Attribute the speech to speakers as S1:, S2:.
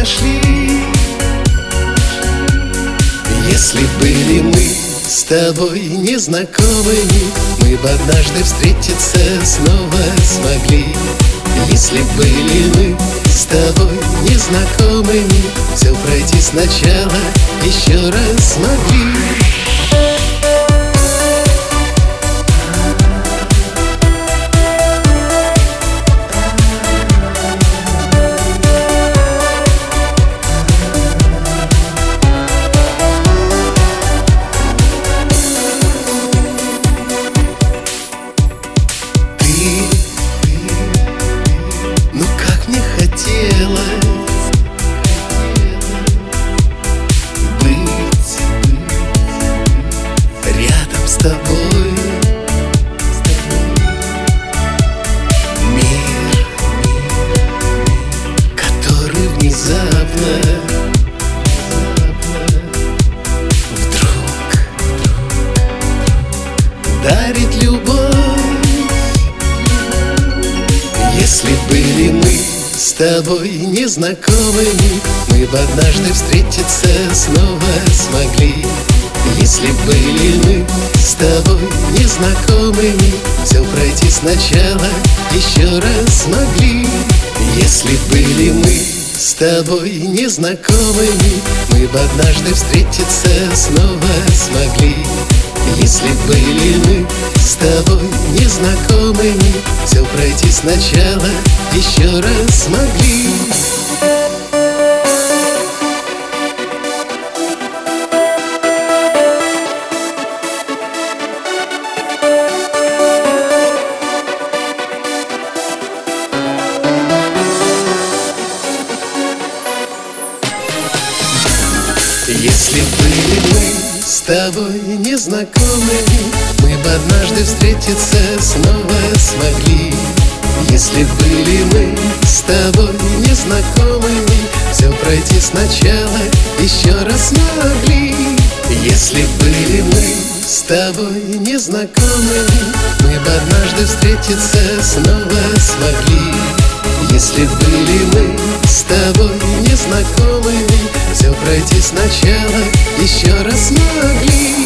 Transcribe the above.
S1: нашли. Если были мы с тобой незнакомыми, мы бы однажды встретиться снова смогли. Если были мы с тобой незнакомыми, все пройти сначала еще раз могли. Ну как мне хотелось быть рядом с тобой. Мир, который внезапно вдруг дарит любовь. Если были мы с тобой незнакомыми, мы бы однажды встретиться снова смогли. Если были мы с тобой незнакомыми, все пройти сначала еще раз могли. Если были мы с тобой незнакомыми, мы бы однажды встретиться снова смогли. Если были мы с тобой незнакомыми, все пройти сначала еще раз могли. Если были мы с тобой незнакомыми, мы бы однажды встретиться снова смогли. Если были мы с тобой незнакомыми, все пройти сначала еще раз могли. Если были мы с тобой незнакомыми, мы бы однажды встретиться снова смогли. Если были мы с тобой незнакомыми, все пройти сначала еще раз могли.